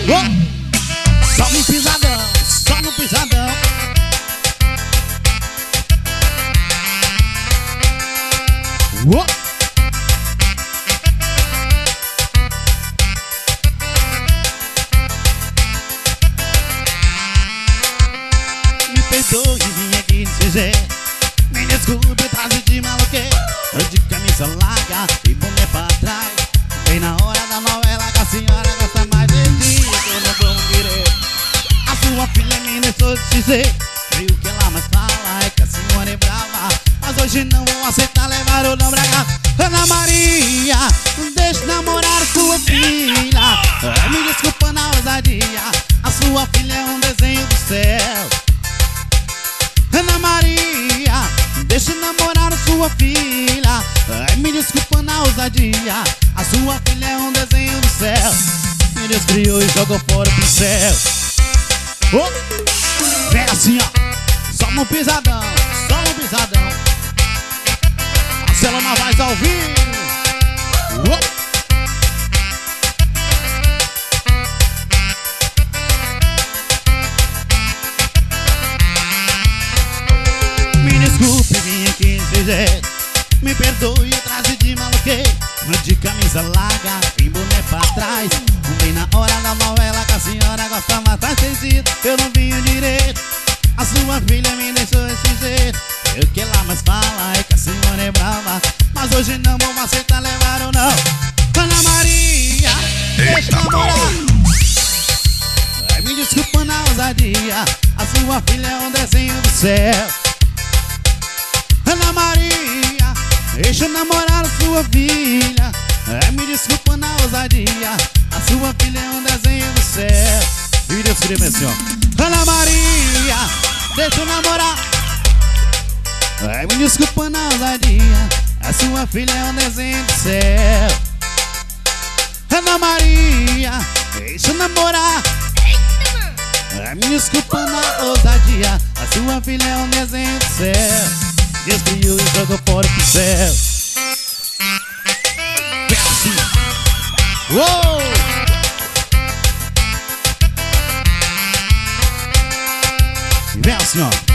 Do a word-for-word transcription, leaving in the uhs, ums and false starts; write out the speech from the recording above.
Oh! Só no pisadão, só no pisadão. Oh! Me perdoe, vim aqui dizer. Me desculpe, traje de maloqueiro. Tô de camisa larga e boné pra trás. Bem na hora da novela que a senhora gosta mais de dia que eu não vou querer. A sua filha me deixou de dizer. E o que ela mais fala é que a senhora é brava. Mas hoje não vou aceitar levar o nome pra cá. Ana Maria, deixa namorar sua filha. Me desculpa na ousadia. A sua filha é um desenho do céu. Ana Maria, deixa namorar sua filha. Me desculpa na ousadia. A sua filha é um desenho do céu. Me descriou e jogou fora o pincel. Oh! Vem assim, ó. Só no pisadão, só no pisadão. Marcelo na voz ao vivo. Oh! Me desculpe, vim aqui dizer. Me perdoe, eu traje de maloqueiro. De camisa larga e boné pra trás. Bem na hora da novela que a senhora gosta mais. Faz sentido, eu não vinha direito. A sua filha me deixou desse jeito. E o que ela mais fala é que a senhora é brava. Mas hoje não vou aceitar levar ou não. Ana Maria, deixa namorar. Ai, me desculpa na ousadia. A sua filha é um desenho do céu. Ana Maria, deixa namorar a sua filha. É, me desculpa na ousadia. A sua filha é um desenho do céu. E Deus escreve assim, ó. Ana Maria, deixa eu namorar. É, me desculpa na ousadia. A sua filha é um desenho do céu. Ana Maria, deixa eu namorar. É, me desculpa na ousadia. A sua filha é um desenho do céu. Deus criou e jogou fora pro céu. Vem assim. Uou! Vem assim, ó.